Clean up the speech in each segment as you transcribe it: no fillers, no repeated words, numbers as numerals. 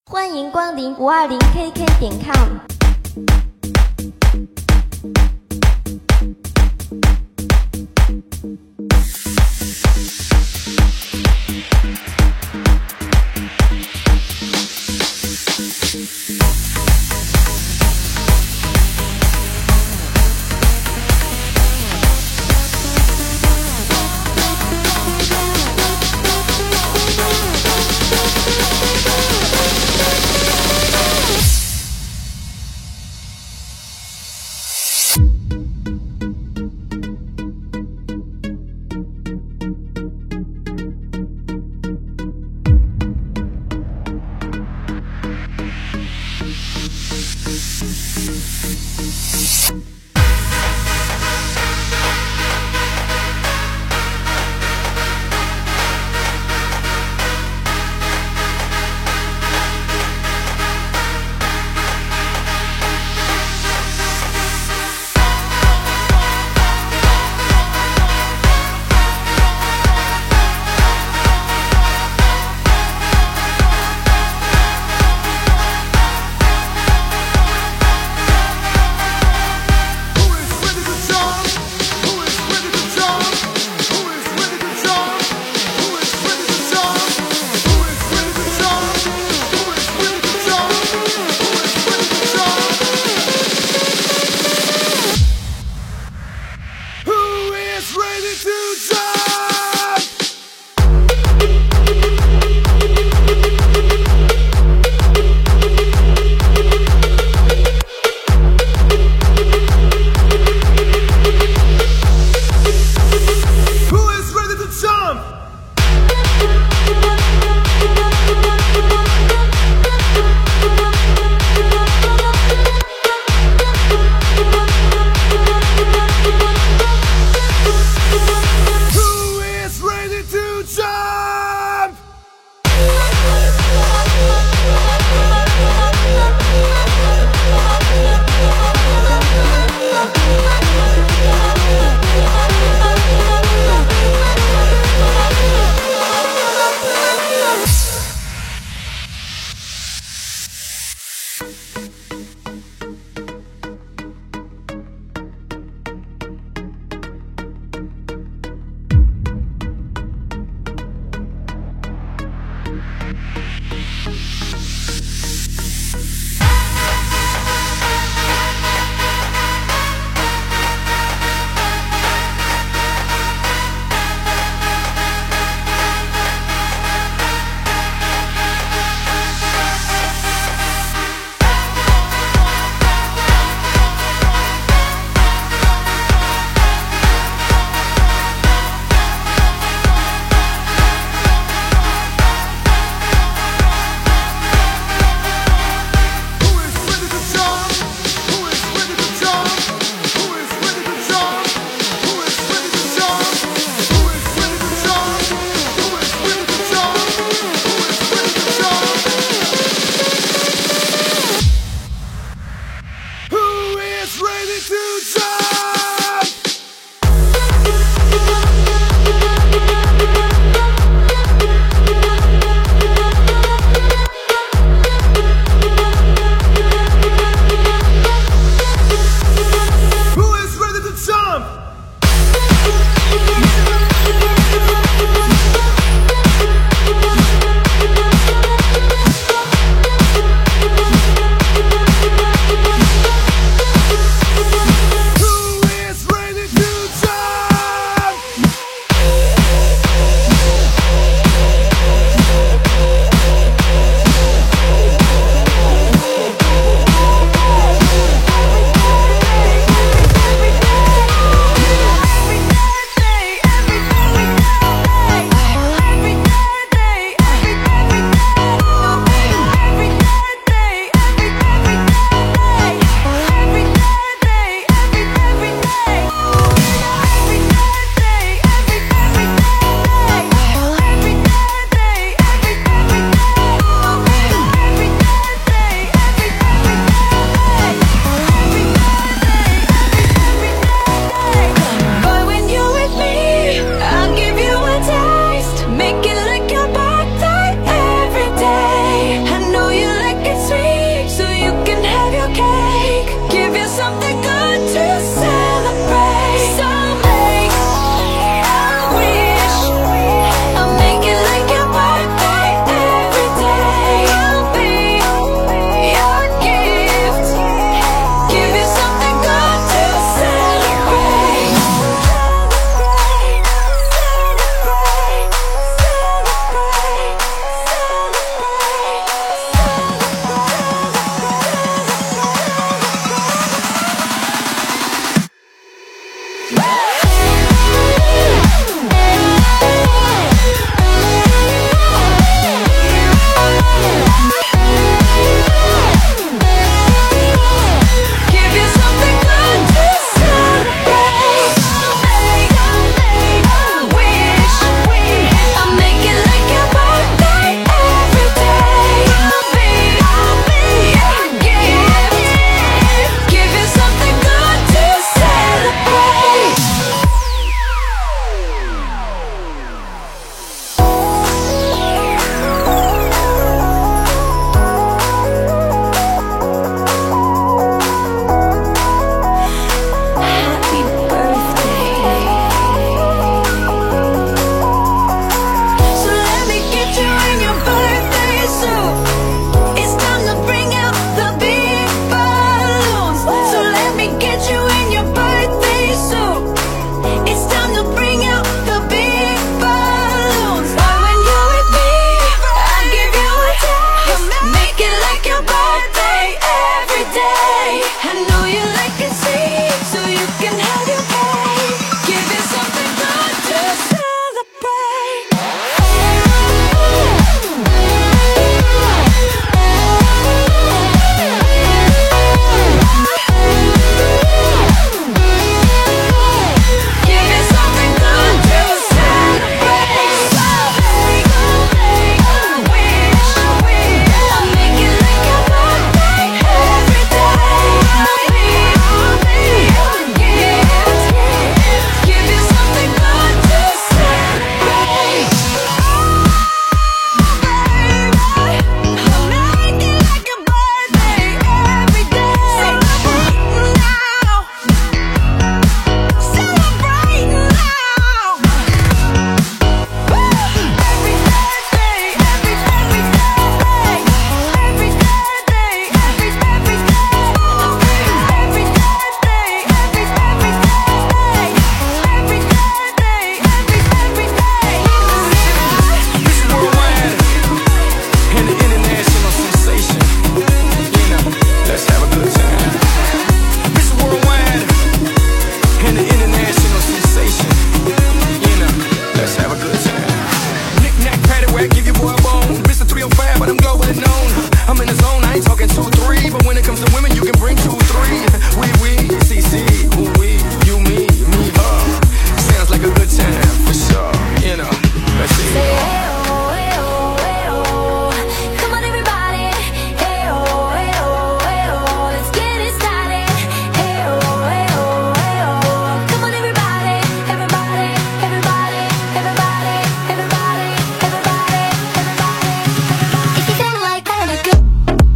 欢迎光临520KK.com。 I ain't talking 2, 3, but when it comes to women, you can bring 2, 3. We, CC, ooh, we, you, me, her. Sounds like a good time for sure. You know, let's see. Say hey oh, hey oh, hey oh. Come on everybody. Hey oh, hey oh, hey oh. Let's get it started. Hey oh, hey oh, hey oh. Come on everybody, everybody, everybody, everybody, everybody, everybody, everybody. If you feel like having a good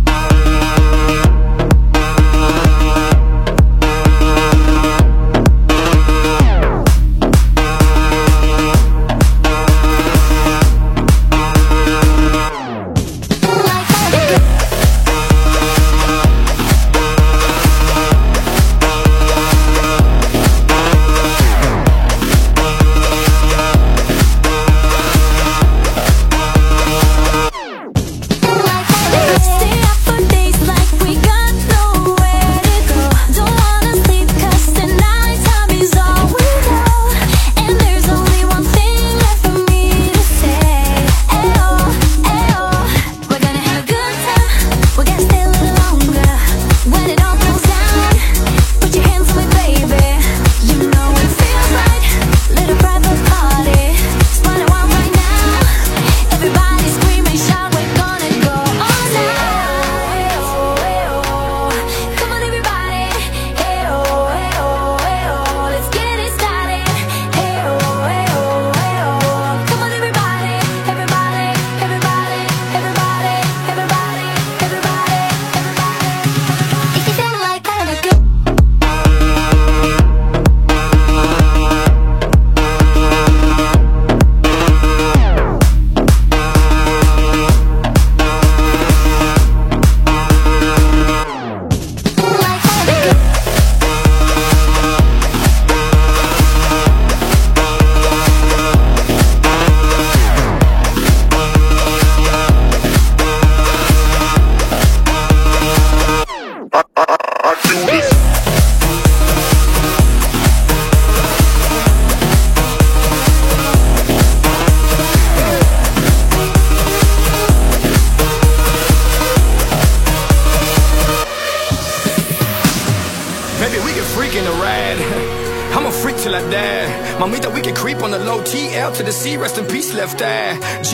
Maybe we can freak in the ride. I'm a freak till I die. Mamita, we can creep on the low. TL to the C, rest in peace, left eye.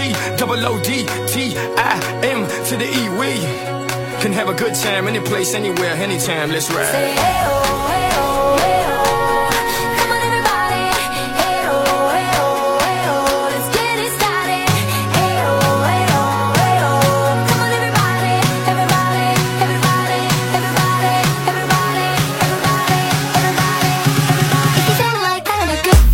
G-O-O-D-T-I-M to the E. We can have a good time, any place, anywhere, anytime. Let's ride. say hey oh, hey oh, hey oh. Come on everybody. Hey oh, hey oh, hey oh. Let's get it started. Hey oh, hey oh, hey oh. Come on everybody, everybody, everybody, everybody, everybody, everybody, everybody, everybody. If you feel like having a good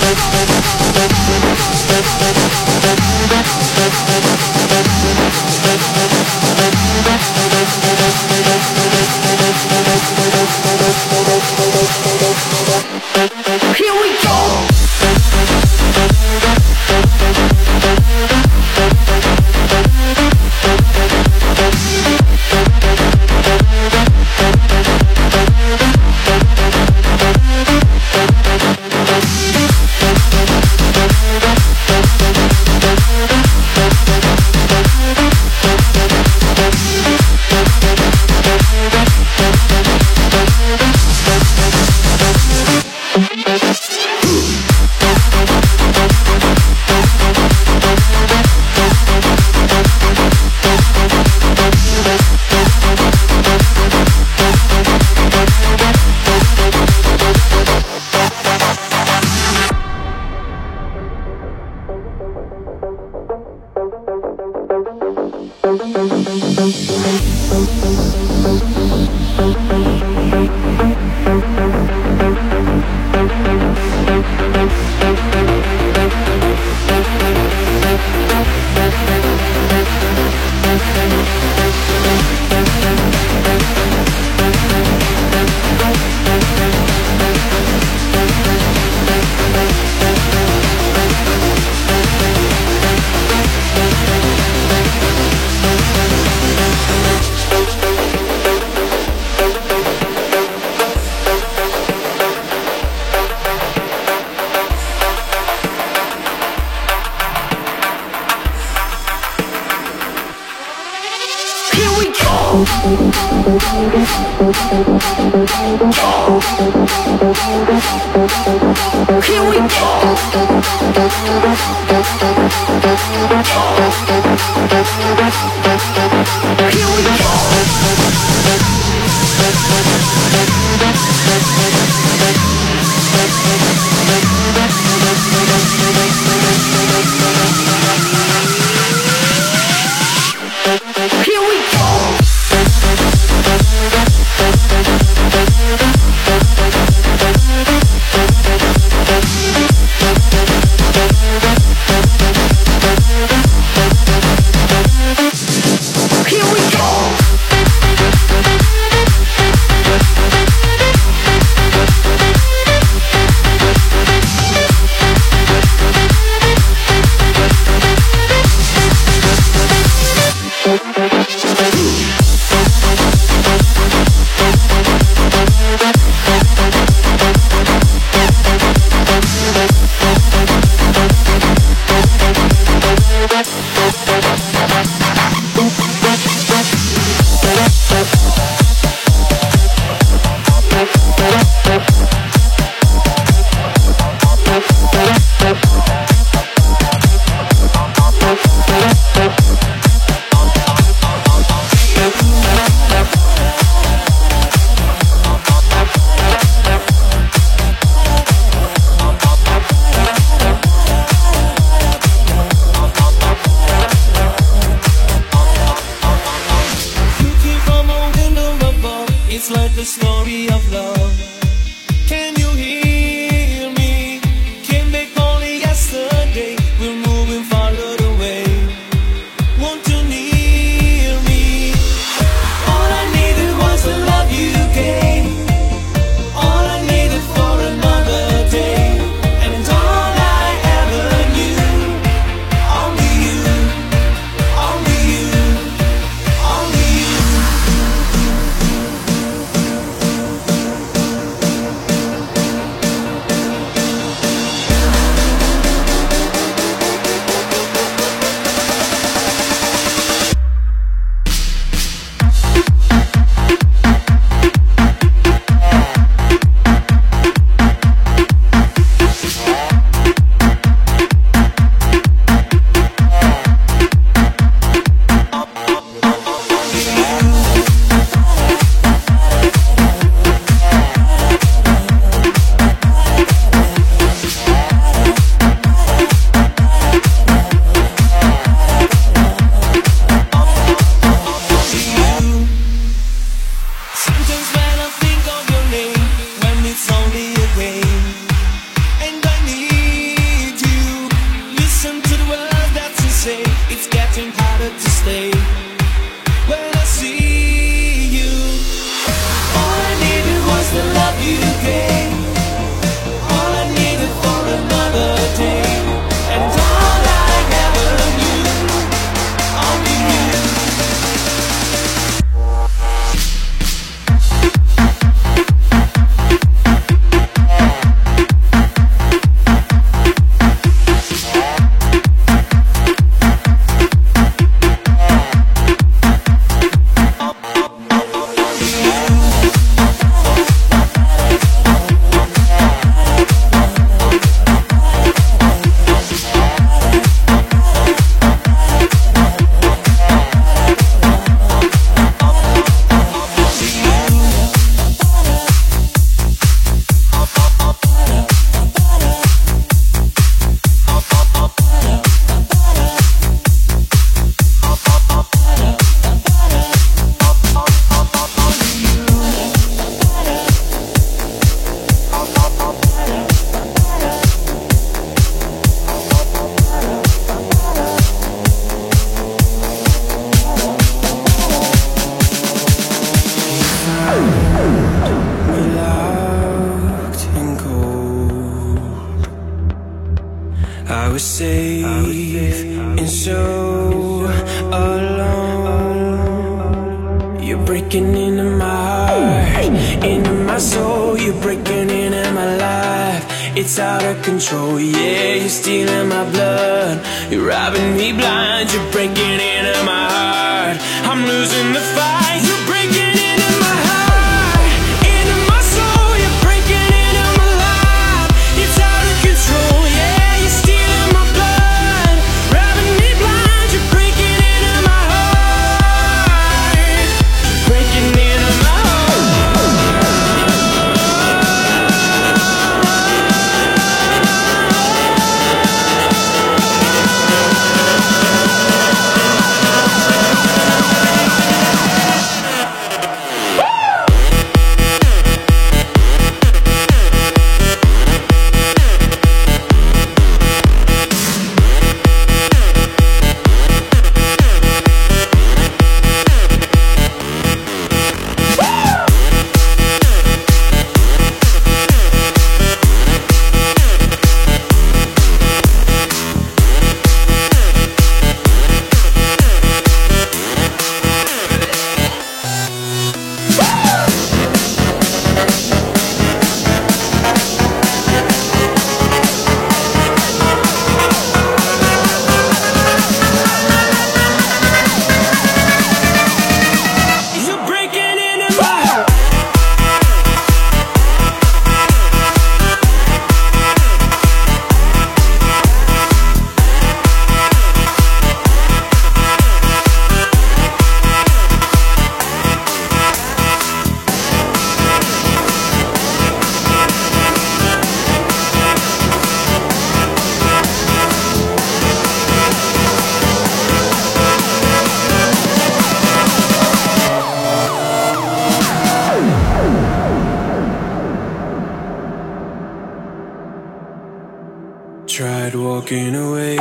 Here we go. Here we go. I was safe and so alone. You're breaking into my heart, into my soul. You're breaking into my life. It's out of control, yeah. You're stealing my blood. You're robbing me blind. You're breaking into my heart. I'm losing the fight. You're breaking into my heart, into my soul. You're breaking into my life. It's out of control, yeah. You're stealing my blood, robbing me blind. You're breaking into my heart. You're breaking into my tried walking away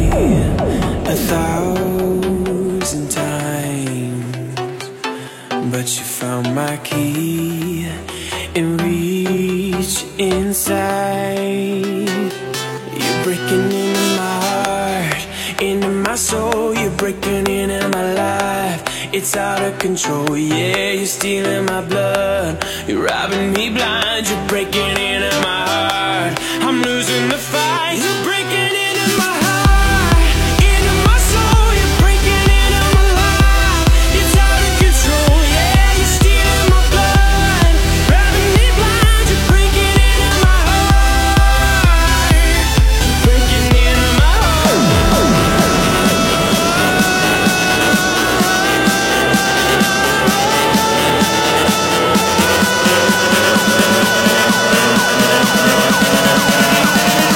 1,000 times, but you found my key and reached inside. You're breaking into my heart, into my soul. You're breaking into my life. It's out of control, yeah. You're stealing my blood. You're robbing me blind. You're breaking into my heart. I'm losing the fight. You're breaking into my heart, into my soul. You're breaking into my life. It's out of control, yeah. You're stealing my blood, robbing me blind. You're breaking into my heart. You're breaking into my heart.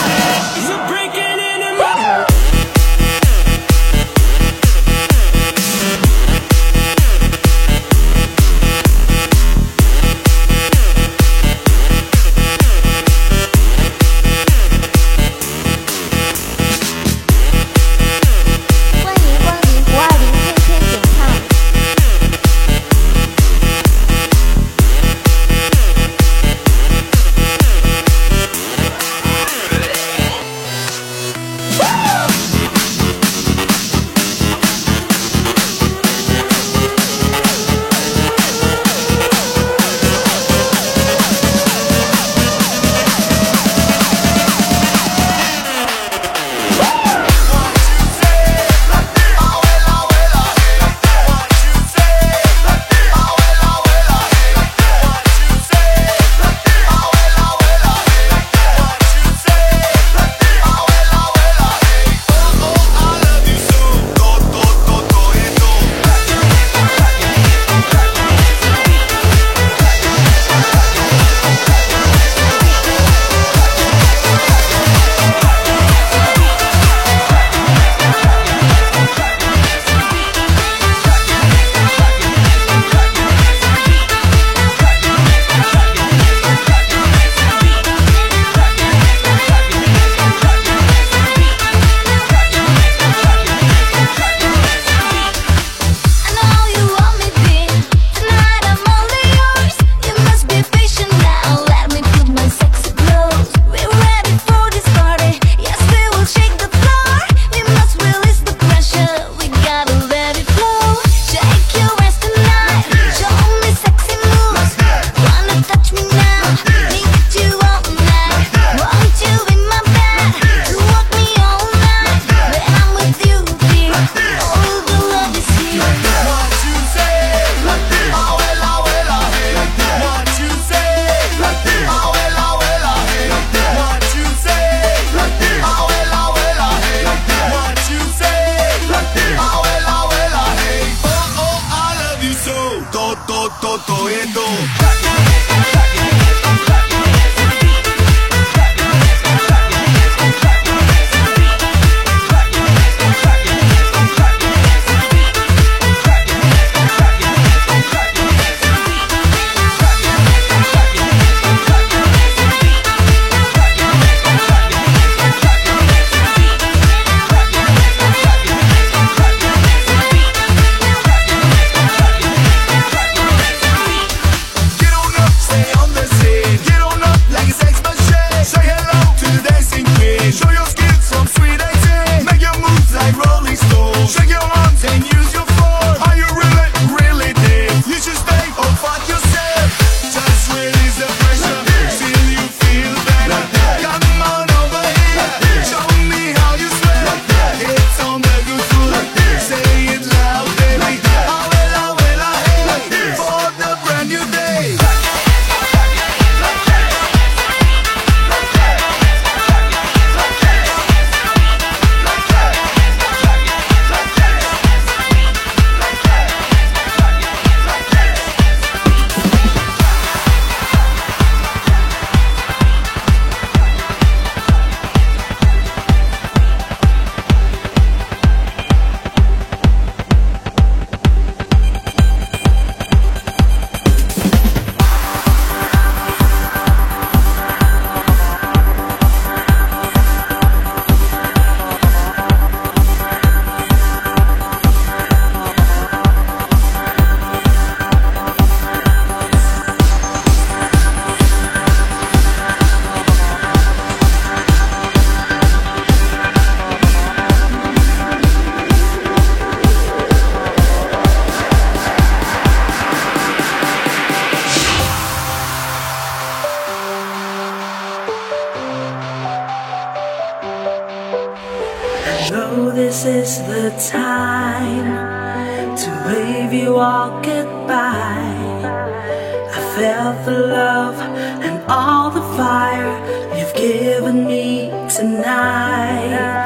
know this is the time to wave you all goodbye. I felt the love and all the fire you've given me tonight.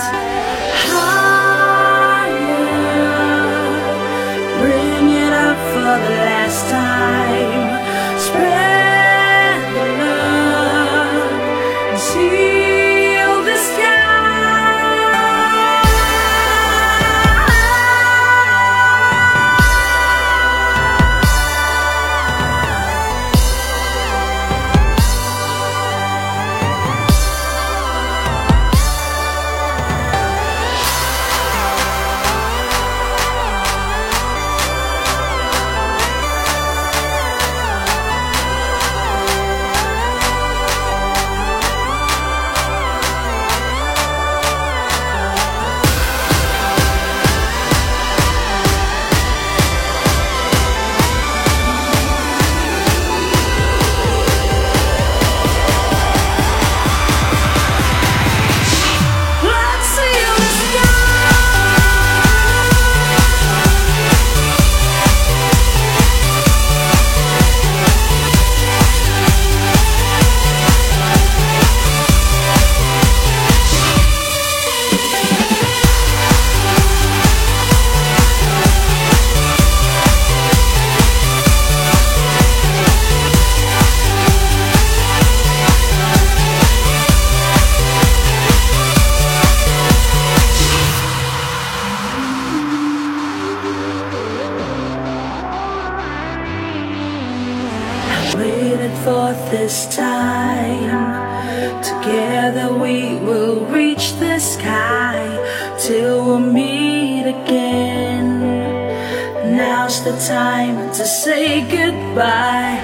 Higher, bring it up for the last time. Spread the love and seal the sky. Waited for this time. Together we will reach the sky till we'll meet again. Now's the time to say goodbye.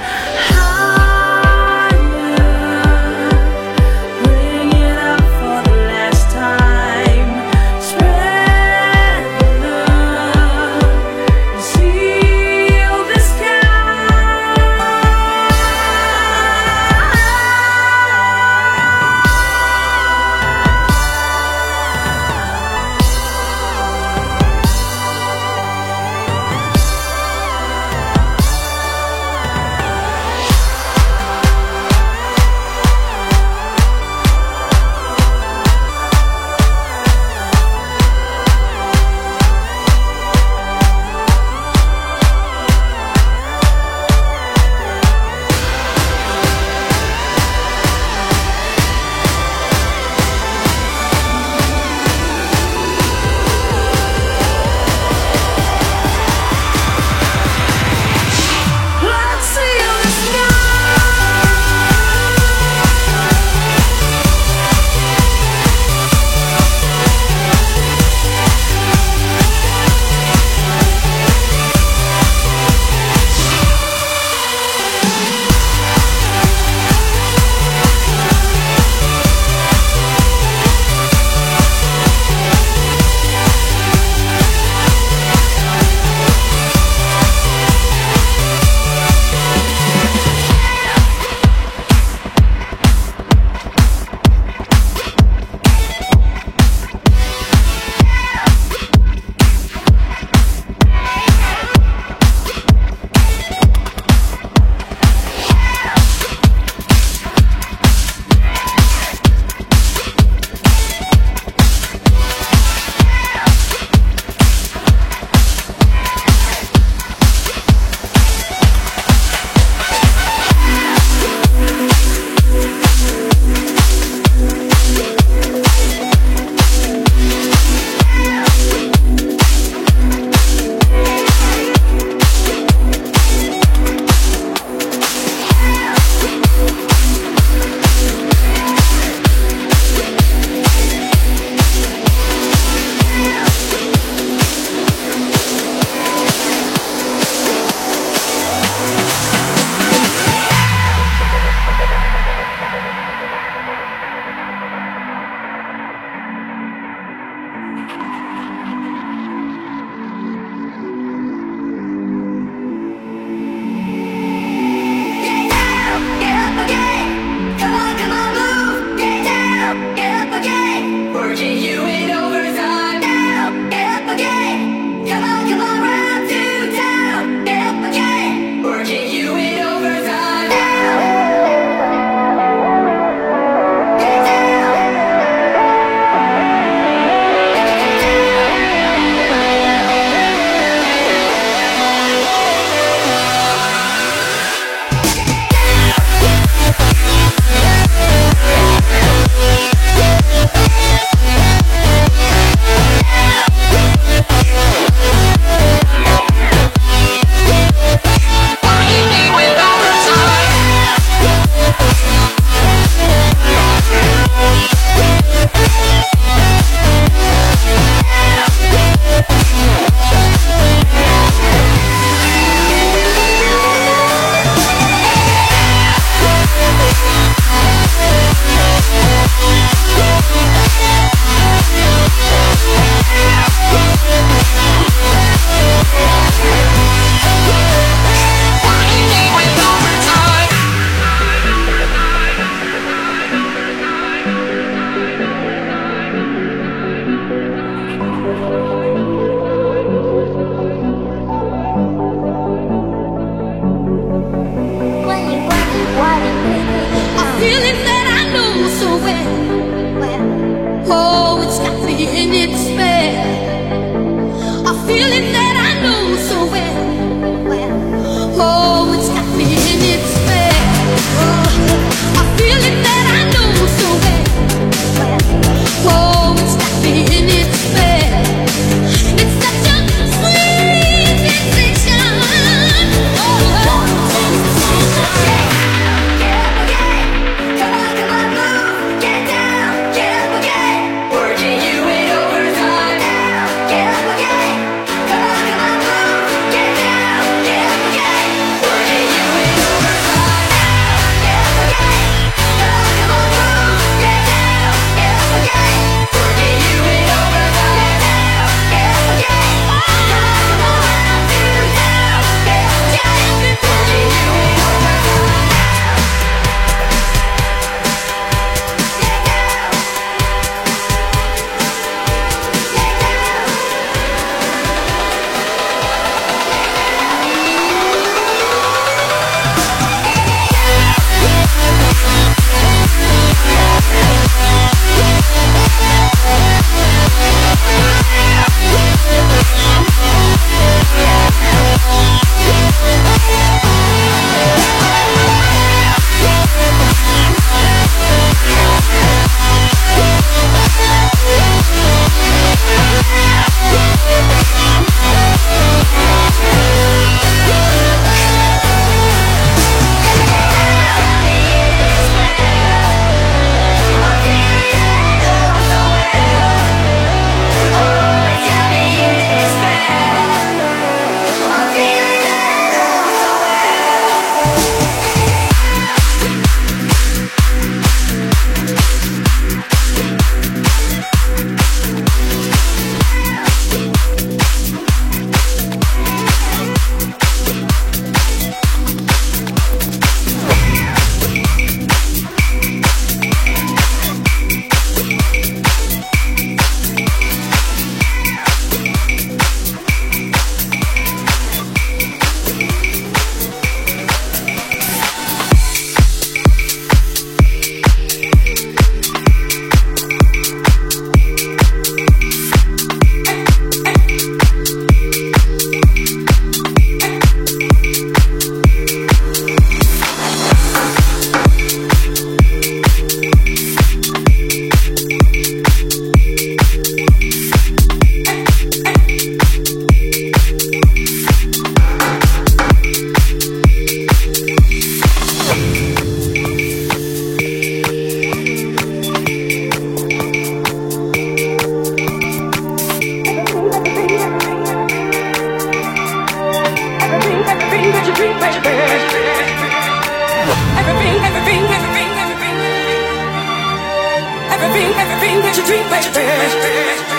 Oh, it's got me in its spell. A feeling that I know so well. Oh, it's got me in its spell. A feeling that I know so well. Oh, it's got me in its spell. It's such a sweet sensation. Oh, come on, move, get down, get up again. Working you in overtime. Get up again. Come on, move, get down, get up again. Working you in overtime. Get up again. Come on, move, get down, get up again. Working you in overtime. Get up again. Come on, 1, 2, down, get up again. Working you in overtime. Everything that you dream, baby.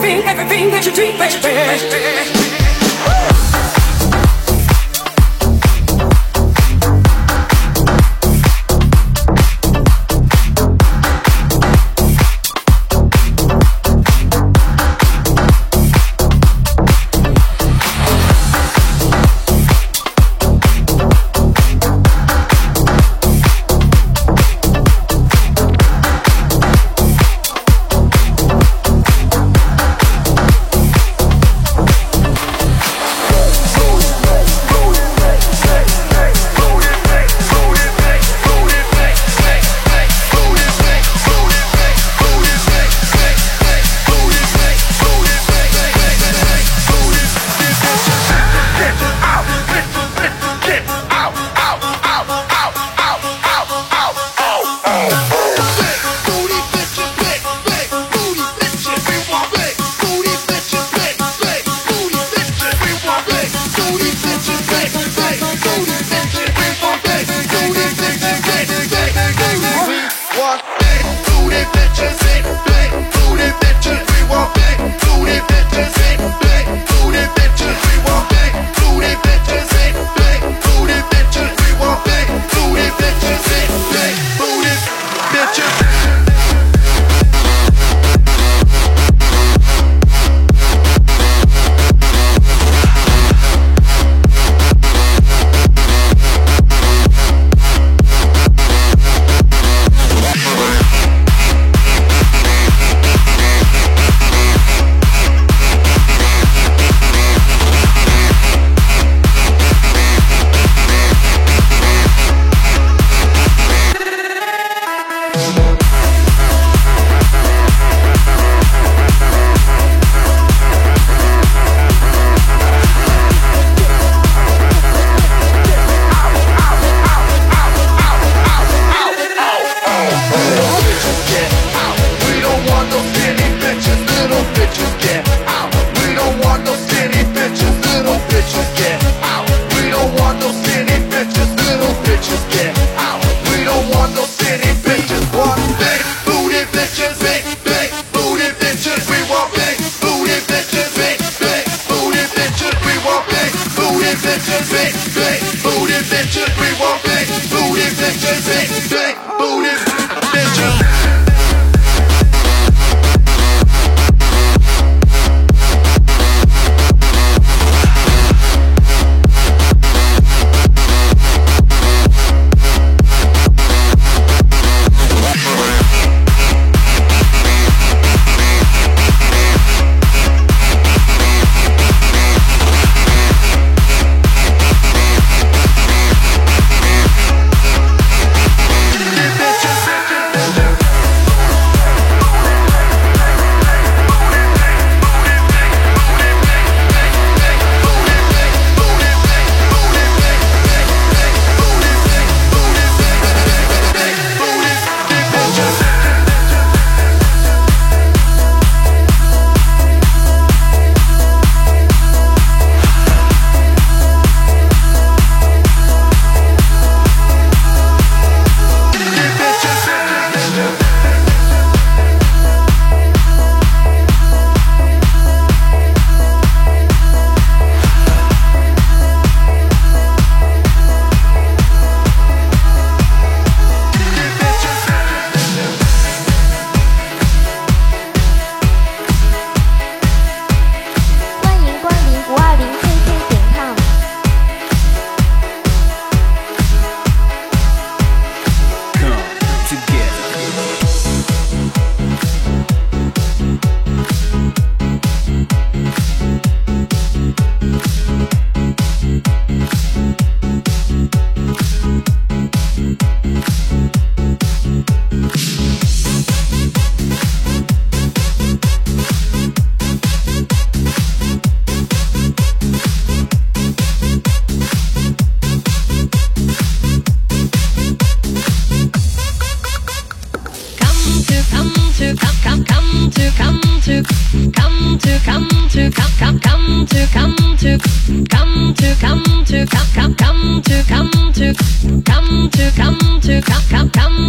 everything that you dream, baby.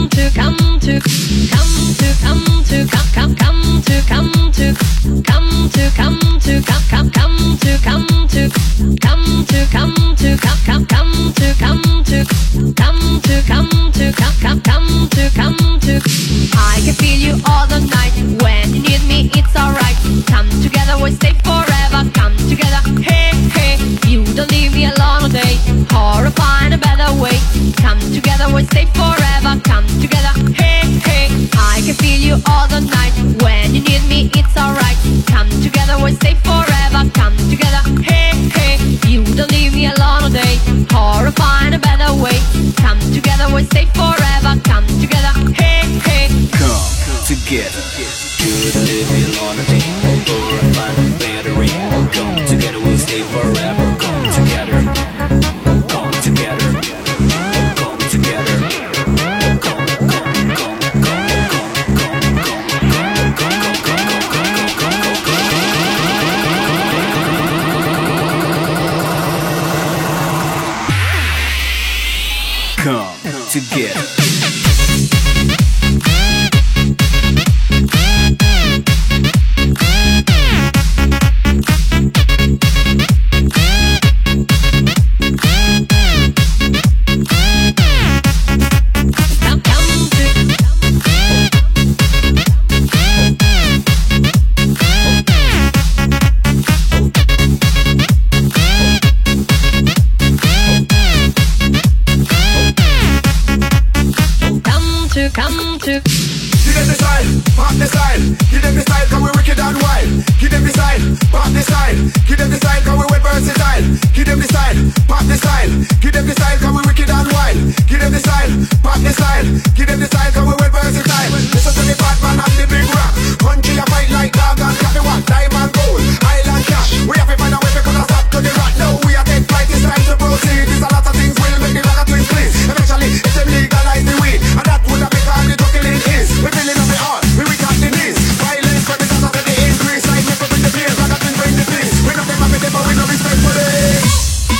Come Could live alone a day, or find a better way. Come together, we'll stay forever. Come together, come together, come together. Come, come, come, come, come together. Come to Give them the style, pop the style. Give them the style, cause we wicked and wild. Give them the style, pop the style. Give them the style, cause we well versatile. Give them the style, pop the style. Give them the style, cause we wicked and wild. Give them the style, pop the style. Give them the style, cause we well versatile. Listen to the Batman and the big rock. Country a fight like dog and cat the one. Diamond gold, island cash. We have to find a way because I stop to the rat. Now we are take flight, it's time to proceed. There's a lot of things we'll make the rock a twin clean. Eventually, if them legalize the weed, and that would have been all the talking is. We're feeling up the heart, we got the knees. Violence, but it's not the increase. Like never bring the peers, like that bring the peace. We don't take my bit, but we no respect for this.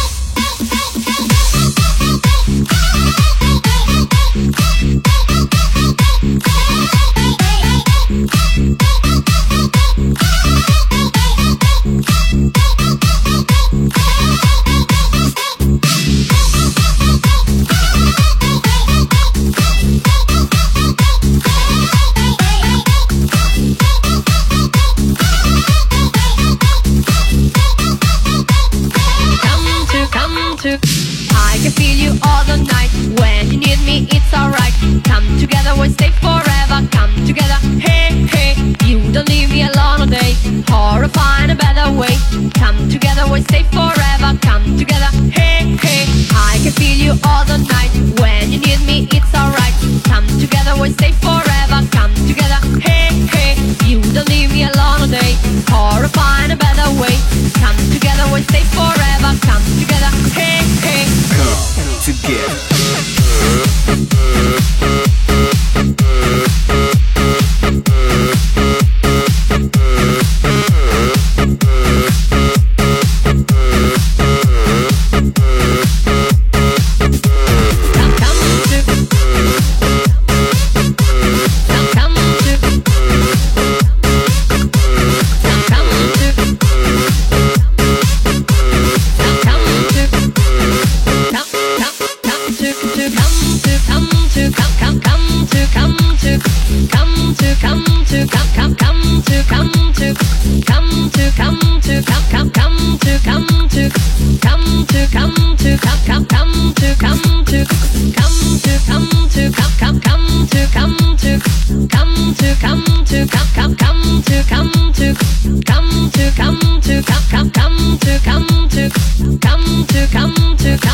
I can feel you all the night. When you need me, it's alright. Come together, we'll stay forever. Come together, hey, hey. You don't leave me alone all day, or find a better way. Come together, we'll stay forever. Come together, hey, hey. I can feel you all the night. When you need me, it's alright. Come together, we'll stay forever. Come together, hey, hey. You don't leave me alone all day, or find a better way. Come together, we'll stay forever. Come together, hey, hey. Come together. Come to